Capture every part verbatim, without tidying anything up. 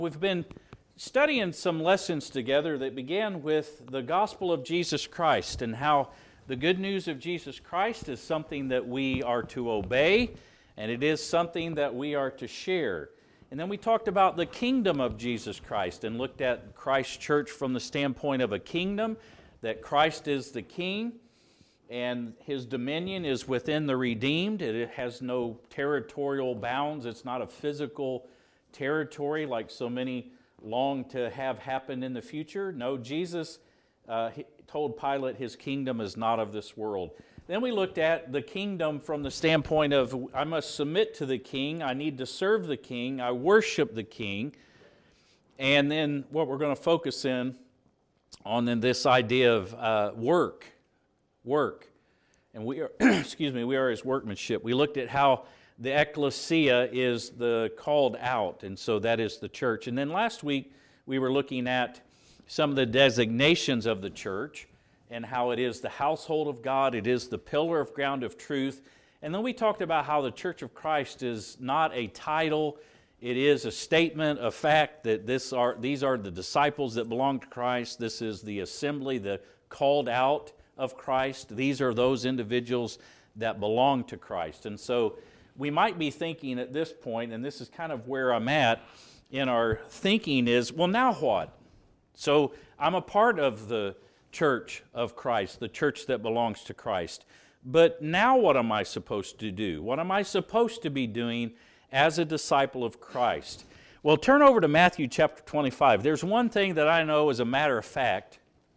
We've been studying some lessons together that began with the gospel of Jesus Christ and how the good news of Jesus Christ is something that we are to obey, and it is something that we are to share. And then we talked about the kingdom of Jesus Christ and looked at Christ's church from the standpoint of a kingdom, that Christ is the king and his dominion is within the redeemed. It has no territorial bounds. It's not a physical territory like so many long to have happen in the future. No, Jesus uh, told Pilate his kingdom is not of this world. Then we looked at the kingdom from the standpoint of I must submit to the king, I need to serve the king, I worship the king. And then what we're going to focus in on in this idea of uh, work, work. And we are, excuse me, we are his workmanship. We looked at how the ecclesia is the called out, and so that is the church. And then last week we were looking at some of the designations of the church and how it is the household of God, it is the pillar of ground of truth. And then we talked about how the Church of Christ is not a title, it is a statement of fact that this are these are the disciples that belong to Christ. This is the assembly, the called out of Christ. These are those individuals that belong to Christ. And so we might be thinking at this point, and this is kind of where I'm at in our thinking is, well, now what? So I'm a part of the church of Christ, the church that belongs to Christ. But now what am I supposed to do? What am I supposed to be doing as a disciple of Christ? Well, turn over to Matthew chapter twenty-five. There's one thing that I know as a matter of fact,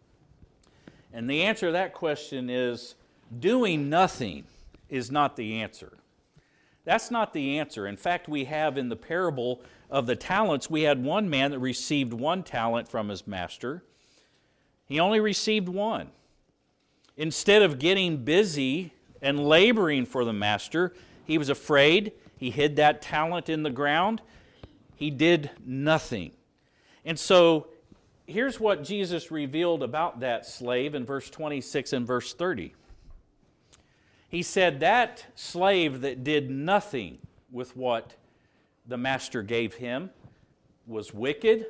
and the answer to that question is doing nothing is not the answer. That's not the answer. In fact, we have in the parable of the talents, we had one man that received one talent from his master. He only received one. Instead of getting busy and laboring for the master, he was afraid. He hid that talent in the ground. He did nothing. And so here's what Jesus revealed about that slave in verse twenty-six and verse thirty. He said that slave that did nothing with what the master gave him was wicked,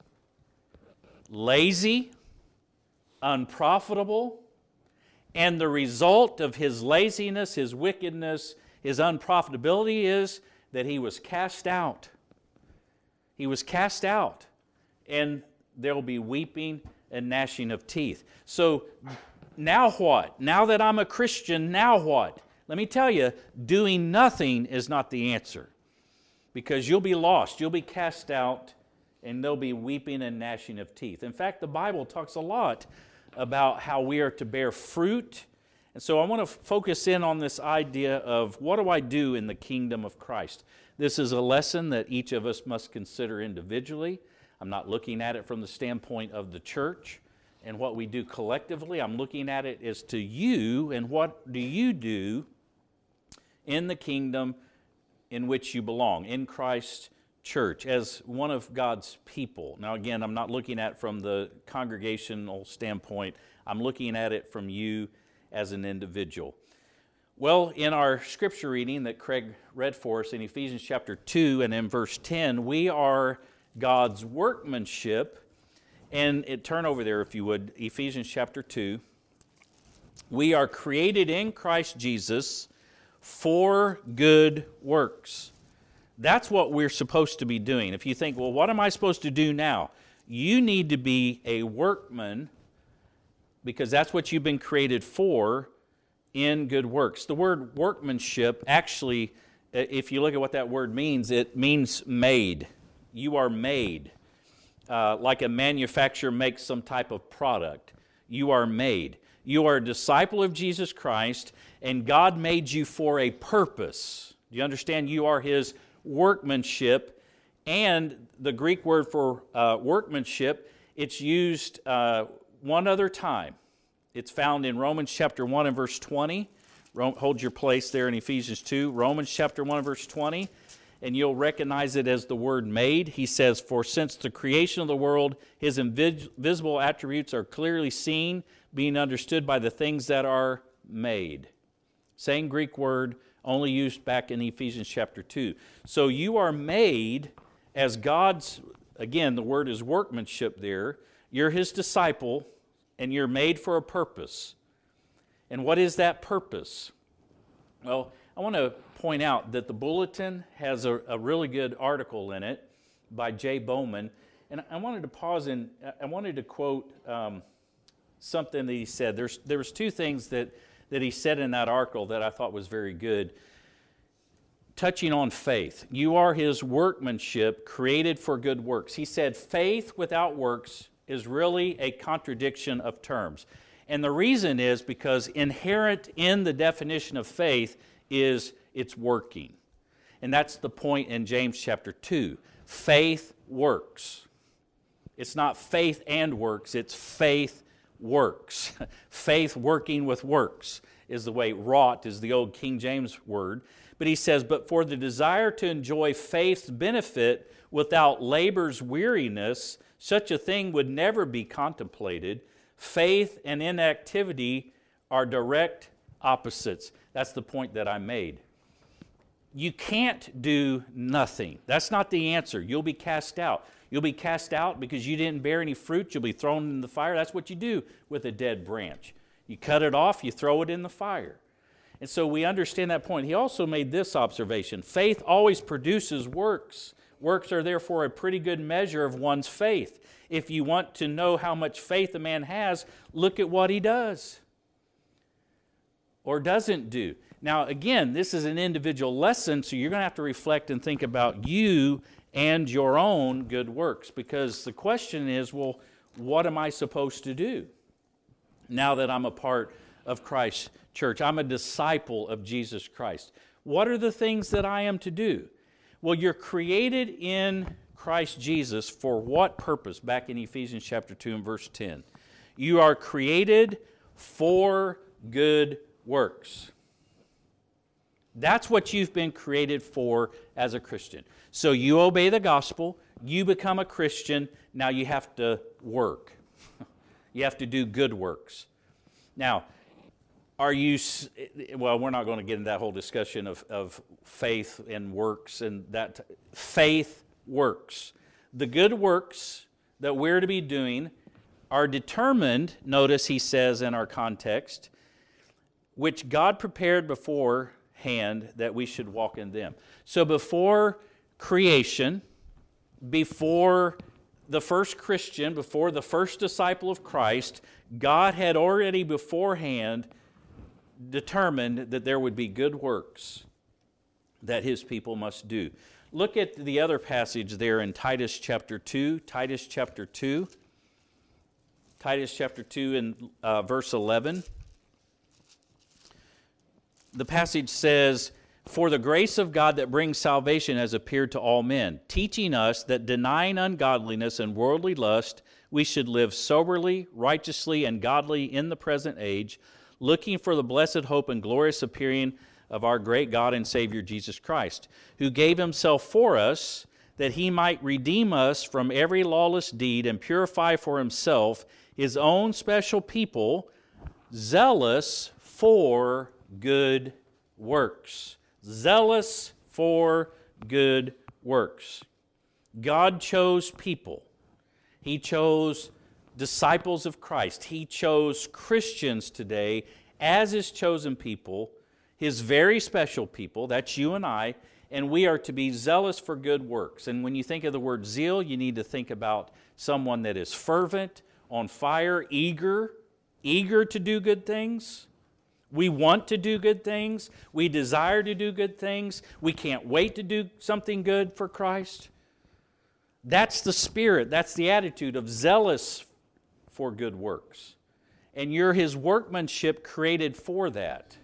lazy, unprofitable, and the result of his laziness, his wickedness, his unprofitability is that he was cast out. He was cast out, and there will be weeping and gnashing of teeth. So now what? Now that I'm a Christian, now what? Let me tell you, doing nothing is not the answer, because you'll be lost, you'll be cast out, and there'll be weeping and gnashing of teeth. In fact, the Bible talks a lot about how we are to bear fruit. And so I want to focus in on this idea of what do I do in the kingdom of Christ? This is a lesson that each of us must consider individually. I'm not looking at it from the standpoint of the church and what we do collectively. I'm looking at it as to you and what do you do in the kingdom in which you belong, in Christ's church, as one of God's people. Now again, I'm not looking at it from the congregational standpoint. I'm looking at it from you as an individual. Well, in our scripture reading that Craig read for us in Ephesians chapter two and in verse ten, we are God's workmanship. And it, turn over there if you would, Ephesians chapter two. We are created in Christ Jesus for good works. That's what we're supposed to be doing. If you think, well, what am I supposed to do now? You need to be a workman, because that's what you've been created for, in good works. The word workmanship, actually, if you look at what that word means, it means made. You are made. Uh, like a manufacturer makes some type of product. You are made. You are a disciple of Jesus Christ, and God made you for a purpose. Do you understand? You are His workmanship. And the Greek word for uh, workmanship, it's used uh, one other time. It's found in Romans chapter one and verse twenty. Hold your place there in Ephesians two. Romans chapter one and verse twenty. And you'll recognize it as the word made. He says, for since the creation of the world, His invisible attributes are clearly seen, being understood by the things that are made. Same Greek word, only used back in Ephesians chapter two. So you are made as God's again, the word is workmanship there. You're his disciple, and you're made for a purpose. And what is that purpose? Well, I want to point out that the Bulletin has a, a really good article in it by Jay Bowman. And I wanted to pause and I wanted to quote um, something that he said. There's, there was two things that, that he said in that article that I thought was very good. Touching on faith. You are his workmanship created for good works. He said faith without works is really a contradiction of terms. And the reason is because inherent in the definition of faith is it's working. And that's the point in James chapter two. Faith works. It's not faith and works, it's faith works. Faith working with works is the way. Wrought is the old King James word. But he says, but for the desire to enjoy faith's benefit without labor's weariness, such a thing would never be contemplated. Faith and inactivity are direct opposites. That's the point that I made. You can't do nothing. That's not the answer. You'll be cast out. You'll be cast out because you didn't bear any fruit. You'll be thrown in the fire. That's what you do with a dead branch. You cut it off, you throw it in the fire. And so we understand that point. He also made this observation. Faith always produces works. Works are therefore a pretty good measure of one's faith. If you want to know how much faith a man has, look at what he does or doesn't do. Now, again, this is an individual lesson, so you're going to have to reflect and think about you and your own good works, because the question is, well, what am I supposed to do now that I'm a part of Christ's church? I'm a disciple of Jesus Christ. What are the things that I am to do? Well, you're created in Christ Jesus for what purpose? Back in Ephesians chapter two and verse ten. You are created for good works. That's what you've been created for as a Christian. So you obey the gospel, you become a Christian, now you have to work. You have to do good works. Now, are you, well, we're not going to get into that whole discussion of, of faith and works and that. Faith works. The good works that we're to be doing are determined, notice he says in our context, which God prepared beforehand that we should walk in them. So before creation, before the first Christian, before the first disciple of Christ, God had already beforehand determined that there would be good works that his people must do. Look at the other passage there in Titus chapter two. Titus chapter two. Titus chapter two and uh, verse eleven. The passage says, "For the grace of God that brings salvation has appeared to all men, teaching us that denying ungodliness and worldly lust, we should live soberly, righteously, and godly in the present age, looking for the blessed hope and glorious appearing of our great God and Savior Jesus Christ, who gave himself for us, that he might redeem us from every lawless deed and purify for himself his own special people, zealous for good works." Zealous for good works. God chose people. He chose disciples of Christ. He chose Christians today as his chosen people, his very special people, that's you and I, and we are to be zealous for good works. And when you think of the word zeal, you need to think about someone that is fervent, on fire, eager, eager to do good things. We want to do good things. We desire to do good things. We can't wait to do something good for Christ. That's the spirit, that's the attitude of zealous for good works. And you're his workmanship created for that.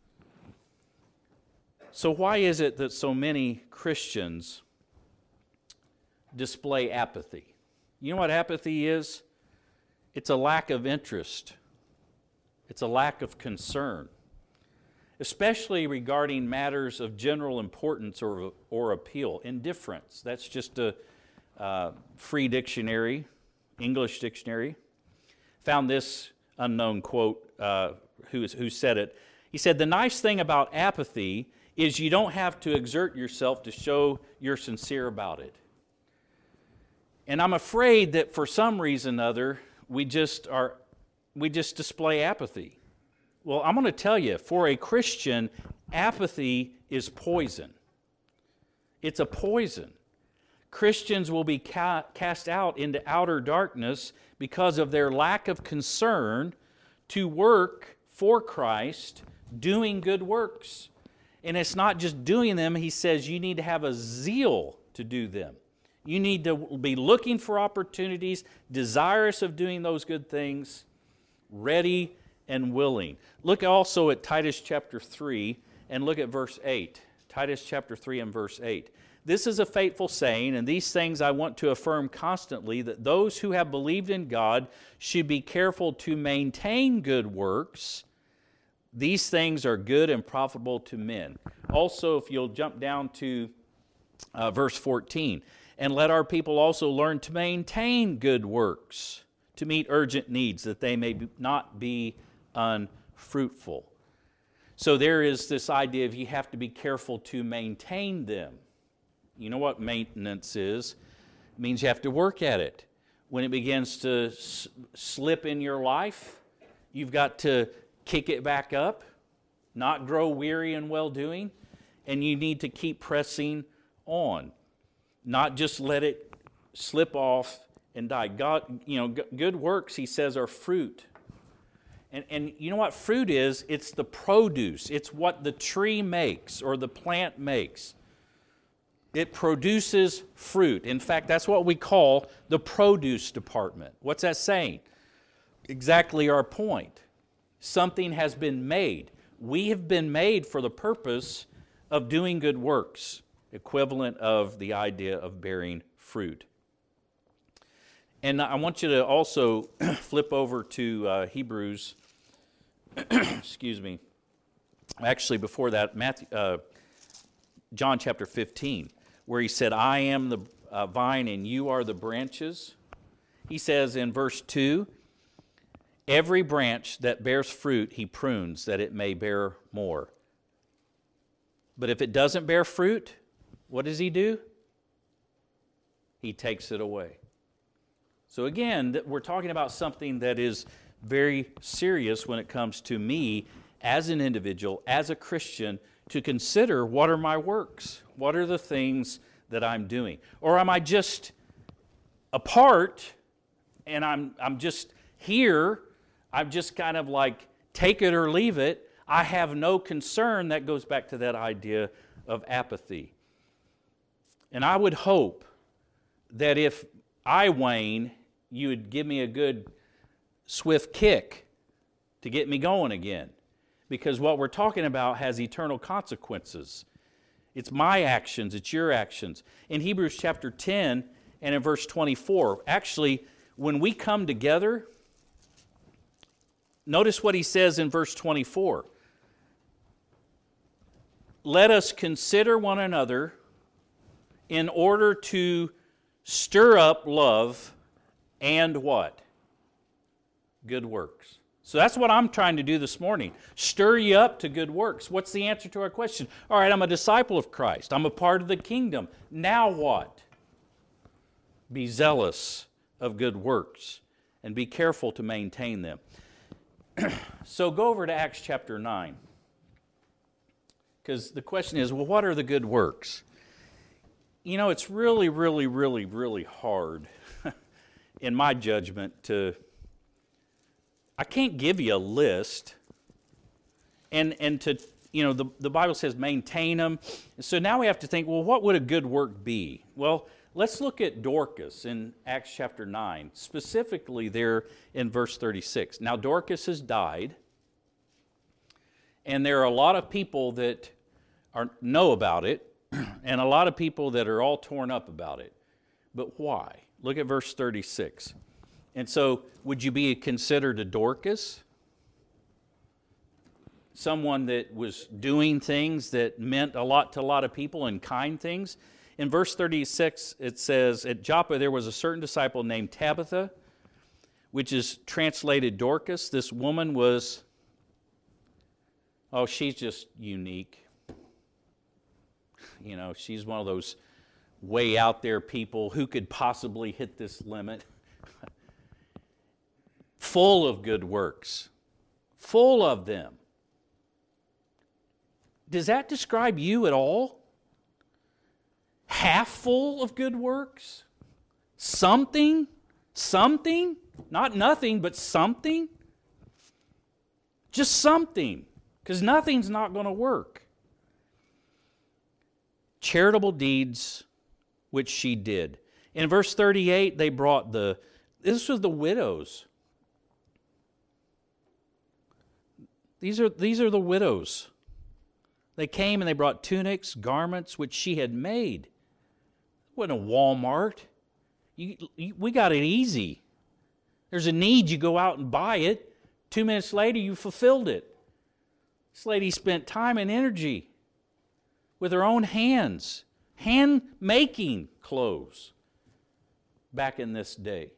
So why is it that so many Christians display apathy? You know what apathy is? It's a lack of interest. It's a lack of concern, especially regarding matters of general importance or, or appeal. Indifference, that's just a uh, free dictionary, English dictionary. Found this unknown quote, uh, who, is, who said it. He said, "The nice thing about apathy is you don't have to exert yourself to show you're sincere about it." And I'm afraid that for some reason or other, we just are, we just display apathy. Well, I'm going to tell you, for a Christian, apathy is poison. It's a poison. Christians will be ca- cast out into outer darkness because of their lack of concern to work for Christ, doing good works. And it's not just doing them. He says you need to have a zeal to do them. You need to be looking for opportunities, desirous of doing those good things, ready and willing. Look also at Titus chapter three and look at verse eight. Titus chapter three and verse eight. This is a faithful saying, and these things I want to affirm constantly, that those who have believed in God should be careful to maintain good works. These things are good and profitable to men. Also, if you'll jump down to uh, verse fourteen, and let our people also learn to maintain good works, to meet urgent needs, that they may be, not be unfruitful. So there is this idea of you have to be careful to maintain them. You know what maintenance is? It means you have to work at it. When it begins to s- slip in your life, you've got to kick it back up, not grow weary in well-doing, and you need to keep pressing on. Not just let it slip off and die. God, you know, g- good works, he says, are fruit. And, and you know what fruit is? It's the produce. It's what the tree makes or the plant makes. It produces fruit. In fact, that's what we call the produce department. What's that saying? Exactly our point. Something has been made. We have been made for the purpose of doing good works, equivalent of the idea of bearing fruit. And I want you to also flip over to uh, Hebrews, excuse me, actually before that, Matthew, uh, John chapter fifteen, where he said, I am the uh, vine and you are the branches. He says in verse two, every branch that bears fruit he prunes that it may bear more. But if it doesn't bear fruit, what does he do? He takes it away. So again, we're talking about something that is very serious when it comes to me as an individual, as a Christian, to consider what are my works? What are the things that I'm doing? Or am I just a part and I'm I'm just here, I'm just kind of like take it or leave it. I have no concern. That goes back to that idea of apathy. And I would hope that if I wane, you would give me a good swift kick to get me going again. Because what we're talking about has eternal consequences. It's my actions, it's your actions. In Hebrews chapter ten and in verse twenty-four, actually, when we come together, notice what he says in verse twenty-four. Let us consider one another in order to stir up love and what? Good works. So that's what I'm trying to do this morning. Stir you up to good works. What's the answer to our question? All right, I'm a disciple of Christ. I'm a part of the kingdom. Now what? Be zealous of good works and be careful to maintain them. So go over to Acts chapter nine. Because the question is, well, what are the good works? You know, it's really, really, really, really hard, in my judgment, to... I can't give you a list, and and to, you know, the, the Bible says maintain them. So now we have to think, well, what would a good work be? Well, let's look at Dorcas in Acts chapter nine, specifically there in verse thirty-six. Now Dorcas has died, and there are a lot of people that are know about it, and a lot of people that are all torn up about it. But why? Look at verse thirty-six. And so, would you be considered a Dorcas? Someone that was doing things that meant a lot to a lot of people and kind things? In verse thirty-six, it says, at Joppa there was a certain disciple named Tabitha, which is translated Dorcas. This woman was, oh, she's just unique. You know, she's one of those way out there people who could possibly hit this limit. Full of good works. Full of them. Does that describe you at all? Half full of good works? Something? Something? Not nothing, but something? Just something. Because nothing's not going to work. Charitable deeds which she did. In verse thirty-eight, they brought the, this was the widows. These are, these are the widows. They came and they brought tunics, garments which she had made. It wasn't a Walmart. You, you, we got it easy. There's a need, you go out and buy it. Two minutes later, you fulfilled it. This lady spent time and energy with her own hands, hand-making clothes back in this day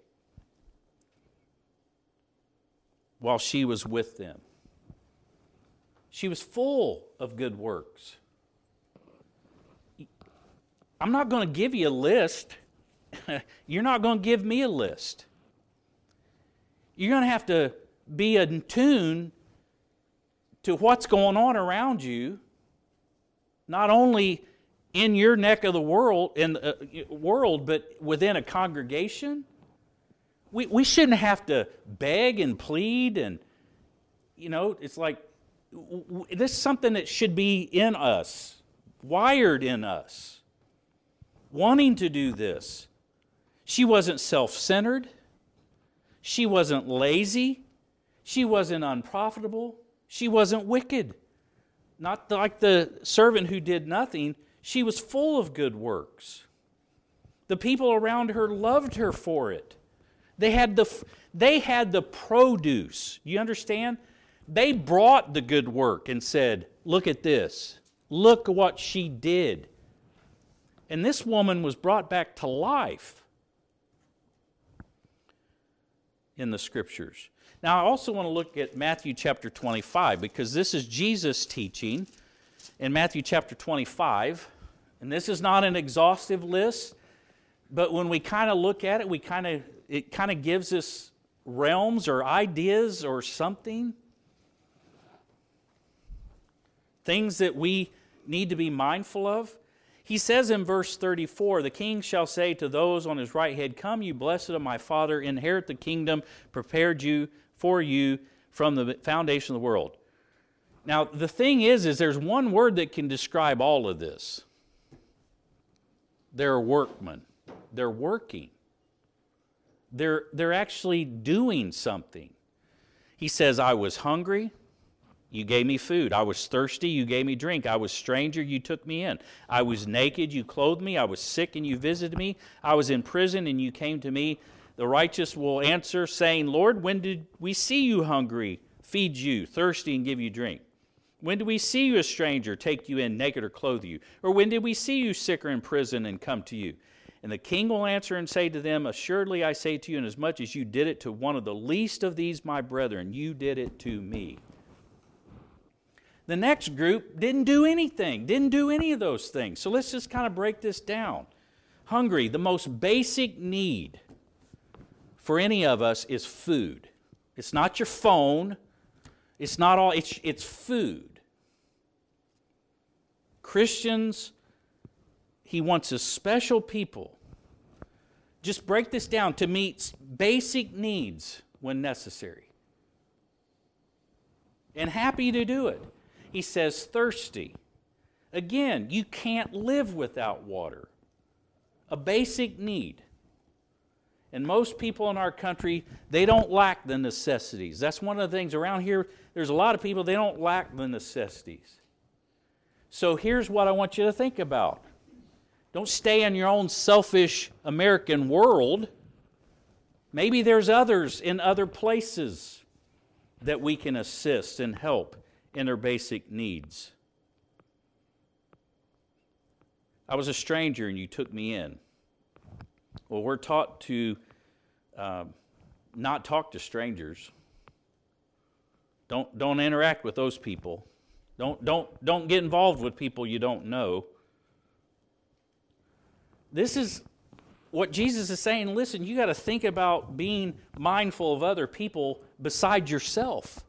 while she was with them. She was full of good works. I'm not going to give you a list. You're not going to give me a list. You're going to have to be in tune to what's going on around you, not only in your neck of the world, in the world, but within a congregation. We we shouldn't have to beg and plead, and you know, it's like this is something that should be in us, wired in us, wanting to do this. She wasn't self-centered. She wasn't lazy. She wasn't unprofitable. She wasn't wicked. Not like the servant who did nothing. She was full of good works. The people around her loved her for it. They had the, they had the produce. You understand? They brought the good work and said, look at this. Look at what she did. And this woman was brought back to life in the Scriptures. Now, I also want to look at Matthew chapter twenty-five, because this is Jesus teaching in Matthew chapter twenty-five. And this is not an exhaustive list, but when we kind of look at it, we kind of it kind of gives us realms or ideas or something. Things that we need to be mindful of. He says in verse thirty-four, the king shall say to those on his right hand, come, you blessed of my Father, inherit the kingdom prepared you for you from the foundation of the world. Now, the thing is, is there's one word that can describe all of this. They're workmen. They're working. They're, they're actually doing something. He says, I was hungry. You gave me food. I was thirsty. You gave me drink. I was stranger. You took me in. I was naked. You clothed me. I was sick and you visited me. I was in prison and you came to me. The righteous will answer, saying, Lord, when did we see you hungry, feed you, thirsty, and give you drink? When did we see you a stranger, take you in, naked, or clothe you? Or when did we see you sick or in prison and come to you? And the king will answer and say to them, assuredly I say to you, inasmuch as you did it to one of the least of these my brethren, you did it to me. The next group didn't do anything, didn't do any of those things. So let's just kind of break this down. Hungry, the most basic need for any of us is food. It's not your phone. It's not all, it's, it's food. Christians, he wants a special people. Just break this down to meet basic needs when necessary. And happy to do it. He says thirsty. Again, you can't live without water. A basic need. And most people in our country, they don't lack the necessities. That's one of the things around here. There's a lot of people, they don't lack the necessities. So here's what I want you to think about. Don't stay in your own selfish American world. Maybe there's others in other places that we can assist and help in their basic needs. I was a stranger and you took me in. Well, we're taught to uh, not talk to strangers. Don't, don't interact with those people. Don't, don't, don't get involved with people you don't know. This is what Jesus is saying. Listen, you got to think about being mindful of other people besides yourself.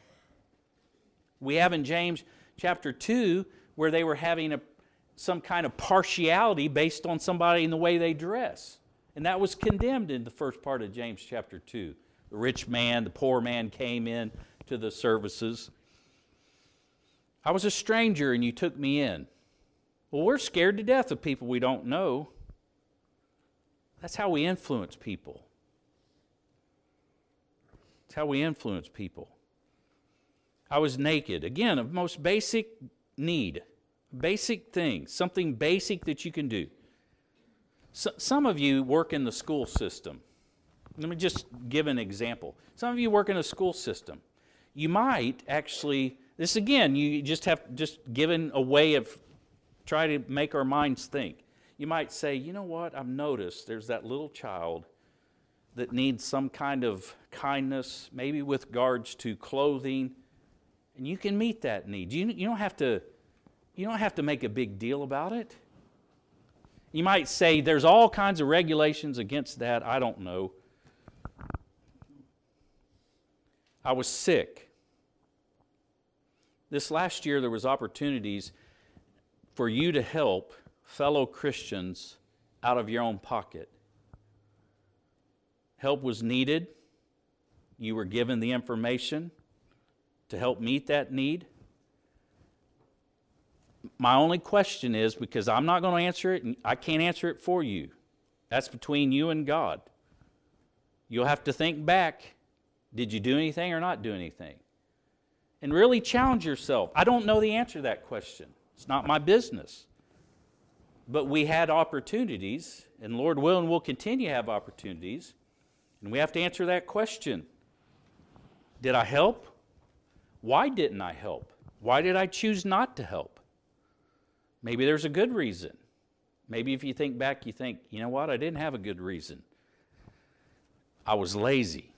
We have in James chapter two where they were having a, some kind of partiality based on somebody and the way they dress. And that was condemned in the first part of James chapter two. The rich man, the poor man came in to the services. I was a stranger and you took me in. Well, we're scared to death of people we don't know. That's how we influence people. That's how we influence people. I was naked. Again, a most basic need. Basic thing. Something basic that you can do. So, some of you work in the school system. Let me just give an example. Some of you work in a school system. You might actually, this again, you just have just given a way of try to make our minds think. You might say, you know what, I've noticed there's that little child that needs some kind of kindness, maybe with regards to clothing, and you can meet that need. You, you don't have to, you don't have to make a big deal about it. You might say there's all kinds of regulations against that. I don't know. I was sick. This last year there was opportunities for you to help fellow Christians out of your own pocket. Help was needed. You were given the information to help meet that need. My only question is, because I'm not going to answer it, and I can't answer it for you. That's between you and God. You'll have to think back, did you do anything or not do anything? And really challenge yourself. I don't know the answer to that question. It's not my business. But we had opportunities, and Lord willing, we'll continue to have opportunities, and we have to answer that question. Did I help? Why didn't I help? Why did I choose not to help? Maybe there's a good reason. Maybe if you think back, you think, you know what, I didn't have a good reason. I was lazy.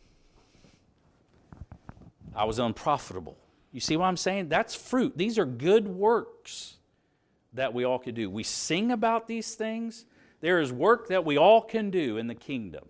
I was unprofitable. You see what I'm saying? That's fruit. These are good works that we all can do. We sing about these things. There is work that we all can do in the kingdom.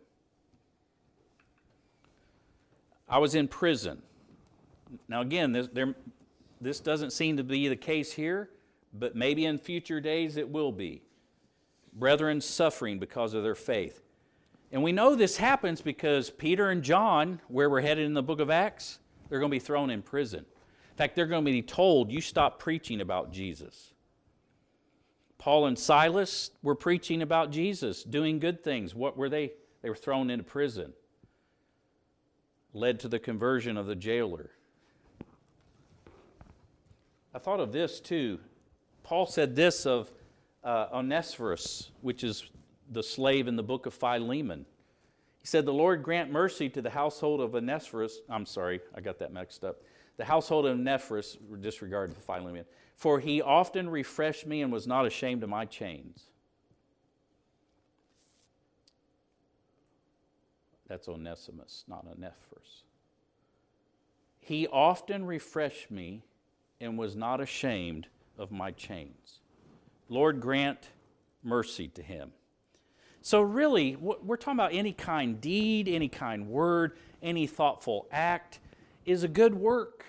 I was in prison. Now again, this, there, this doesn't seem to be the case here, but maybe in future days it will be. Brethren suffering because of their faith. And we know this happens because Peter and John, where we're headed in the book of Acts, they're going to be thrown in prison. In fact, they're going to be told, you stop preaching about Jesus. Paul and Silas were preaching about Jesus, doing good things. What were they? They were thrown into prison. Led to the conversion of the jailer. I thought of this too. Paul said this of uh, Onesiphorus, which is the slave in the book of Philemon. He said, the Lord grant mercy to the household of Onesiphorus. I'm sorry, I got that mixed up. The household of Onesiphorus, disregarded Philemon. For he often refreshed me and was not ashamed of my chains. That's Onesimus, not Onesiphorus. He often refreshed me and was not ashamed of my chains. Lord, grant mercy to him. So really, we're talking about any kind deed, any kind word, any thoughtful act is a good work.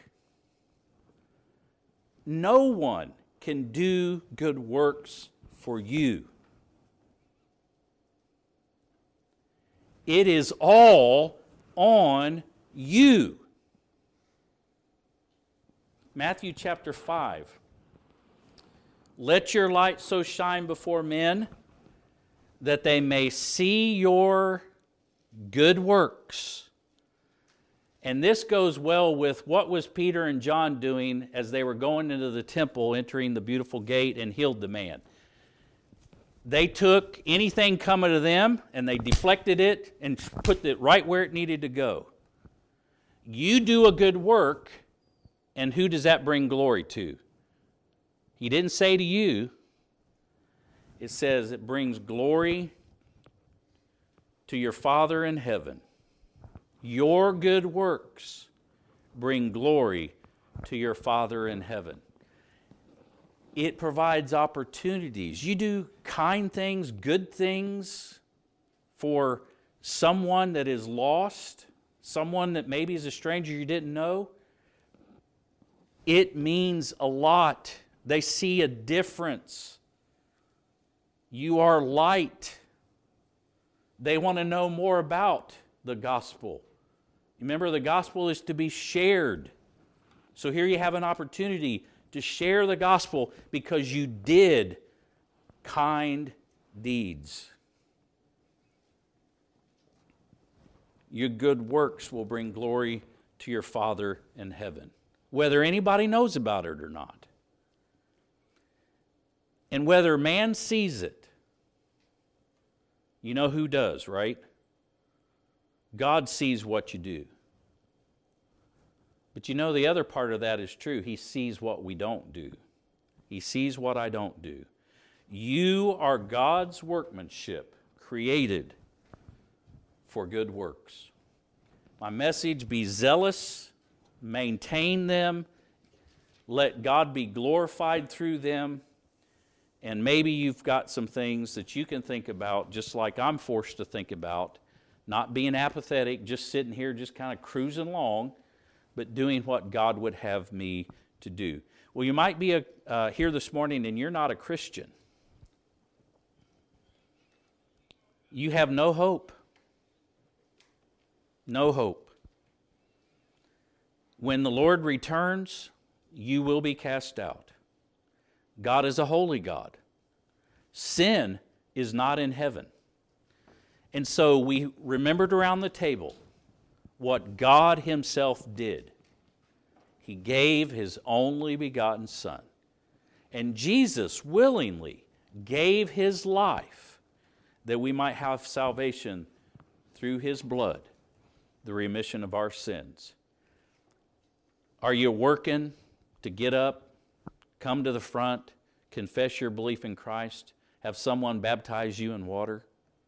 No one can do good works for you. It is all on you. Matthew chapter five. Let your light so shine before men that they may see your good works. And this goes well with what was Peter and John doing as they were going into the temple, entering the beautiful gate, and healed the man. They took anything coming to them and they deflected it and put it right where it needed to go. You do a good work, and who does that bring glory to? He didn't say to you. It says it brings glory to your Father in heaven. Your good works bring glory to your Father in heaven. It provides opportunities. You do kind things, good things for someone that is lost, someone that maybe is a stranger you didn't know. It means a lot. They see a difference. You are light. They want to know more about the gospel. Remember, the gospel is to be shared. So here you have an opportunity to share the gospel because you did kind deeds. Your good works will bring glory to your Father in heaven, whether anybody knows about it or not. And whether man sees it, you know who does, right? God sees what you do. But you know the other part of that is true. He sees what we don't do. He sees what I don't do. You are God's workmanship, created for good works. My message, be zealous, maintain them, let God be glorified through them, and maybe you've got some things that you can think about, just like I'm forced to think about, not being apathetic, just sitting here, just kind of cruising along, but doing what God would have me to do. Well, you might be a, uh, here this morning and you're not a Christian. You have no hope. No hope. When the Lord returns, you will be cast out. God is a holy God. Sin is not in heaven. And so we remembered around the table what God Himself did. He gave His only begotten Son. And Jesus willingly gave His life that we might have salvation through His blood, the remission of our sins. Are you working to get up, come to the front, confess your belief in Christ, have someone baptize you in water?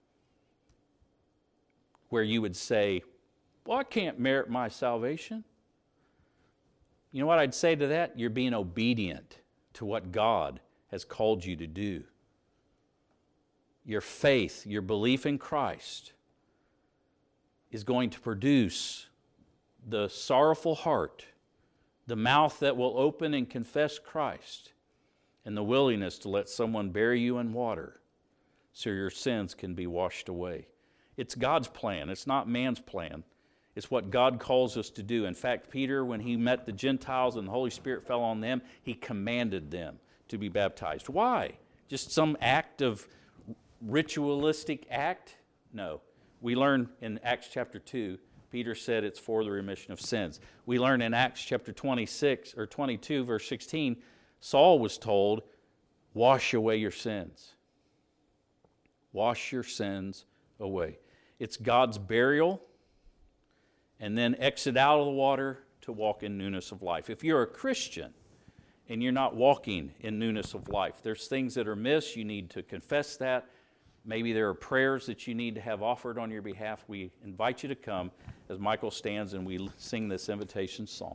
Where you would say, well, I can't merit my salvation. You know what I'd say to that? You're being obedient to what God has called you to do. Your faith, your belief in Christ is going to produce the sorrowful heart, the mouth that will open and confess Christ, and the willingness to let someone bury you in water so your sins can be washed away. It's God's plan. It's not man's plan. It's what God calls us to do. In fact, Peter, when he met the Gentiles and the Holy Spirit fell on them, he commanded them to be baptized. Why? Just some act of ritualistic act? No. We learn in Acts chapter two, Peter said it's for the remission of sins. We learn in Acts chapter twenty-six or twenty-two, verse sixteen, Saul was told, wash away your sins. Wash your sins away. It's God's burial, and then exit out of the water to walk in newness of life. If you're a Christian and you're not walking in newness of life, there's things that are amiss. You need to confess that. Maybe there are prayers that you need to have offered on your behalf. We invite you to come as Michael stands and we sing this invitation song.